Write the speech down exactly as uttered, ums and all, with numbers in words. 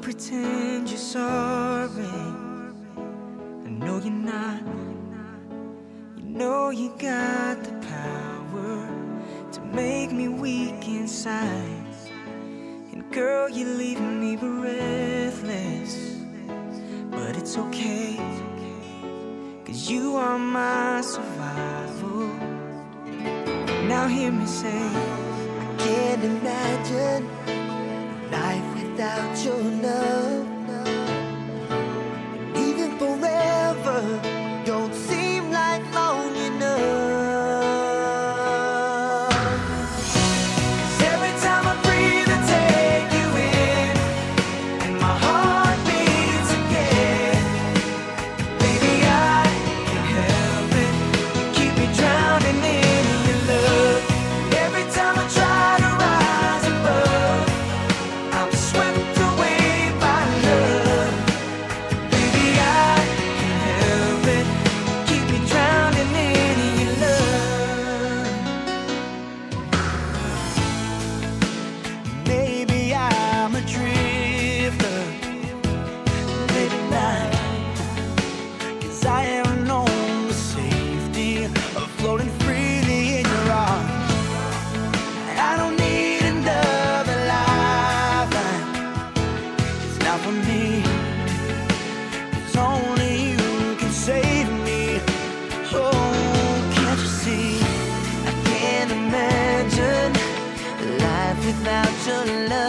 pretend you're sorry. I know you're not. You know you got the power to make me weak inside. And girl, you're leaving me breathless. But it's okay, 'cause you are my survival. Now hear me say, I can't imagine life without your love. And even forever don't seem like long enough. 'cause every time I breathe I take you in, and my heart beats again. Baby, I can't help it, you keep me drowning in your love. Every time I try to rise above, I'm swept away by love. Baby, I can't help it, keep me drowning in your love. Maybe I'm a drifter, maybe not, 'cause I have known the safety of floating freely in your arms. I don't need another lifeline, it's not for me, 'cause only you can save me. Oh, can't you see? I can't imagine life without your love.